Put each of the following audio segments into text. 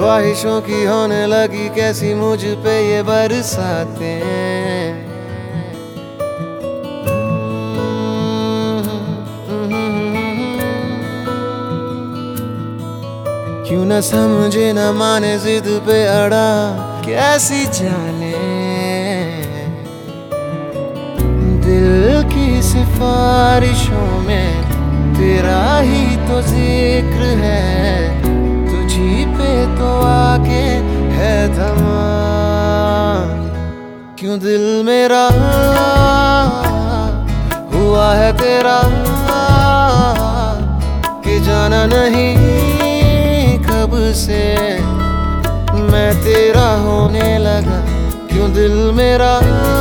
ख्वाहिशों की होने लगी कैसी मुझ पे ये बरसातें। क्यों न समझे न माने जिद पे अड़ा कैसी जाने। दिल की सिफारिशों में तेरा ही तो जिक्र है, तुझी पे तो आके है थमा। क्यों दिल मेरा हुआ है तेरा कि जाना नहीं कब से मैं तेरा होने लगा। क्यों दिल मेरा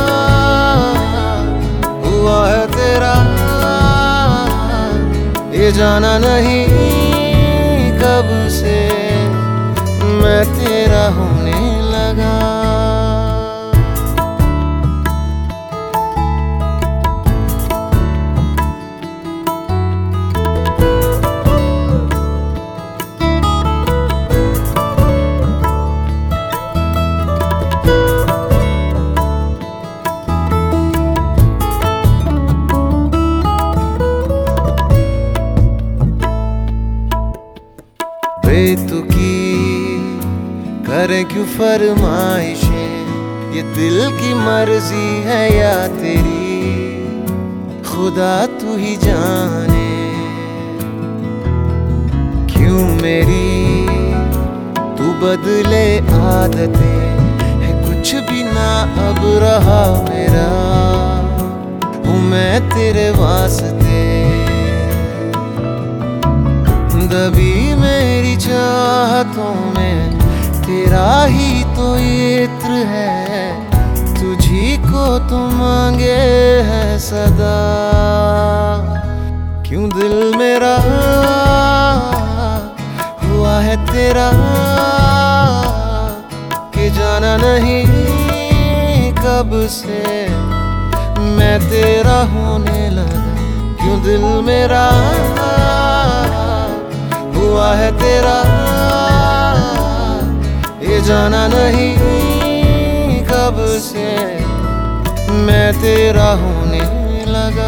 हुआ है तेरा ये जाना नहीं कब से मैं तेरा होने लगा। बेतुकी करे क्यों फरमाइशें, ये दिल की मर्जी है या तेरी खुदा तू ही जाने। क्यों मेरी तू बदले आदतें है कुछ भी ना अब रहा मेरा हूँ मैं तेरे वास्ते। दबी मेरी चाहतों में तेरा ही तो इत्र है, तुझी को तो मांगे है सदा। क्यों दिल मेरा हुआ है तेरा कि जाना नहीं कब से मैं तेरा होने लगा। क्यों दिल मेरा हुआ है तेरा ये जाना नहीं कब से मैं तेरा होने लगा।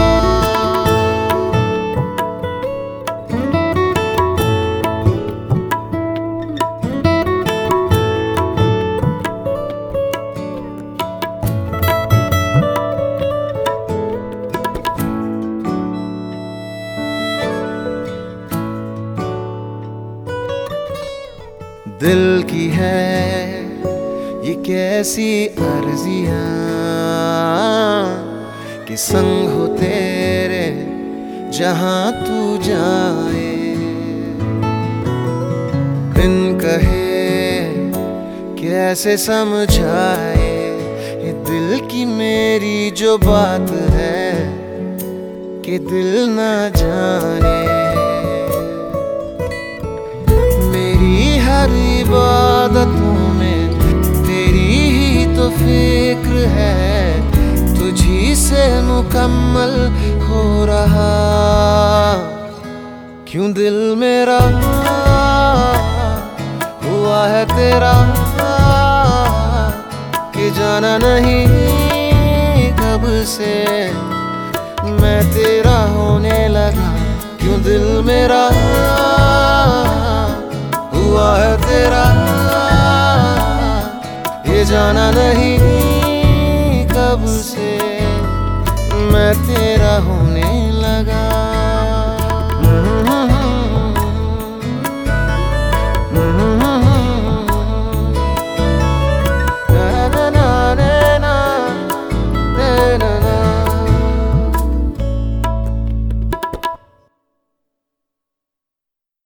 दिल की है ये कैसी अर्जियां कि संग हो तेरे जहां तू जाए। बिन कहे कैसे समझाए ये दिल की मेरी जो बात है कि दिल ना जाने। हर इबादतों में तेरी ही तो फिक्र है, तुझी से मुकम्मल हो रहा। क्यों दिल मेरा हुआ है तेरा कि जाना नहीं कब से मैं तेरा होने लगा। क्यों दिल मेरा हुआ है तेरा ये जाना नहीं कब से मैं तेरा होने लगा।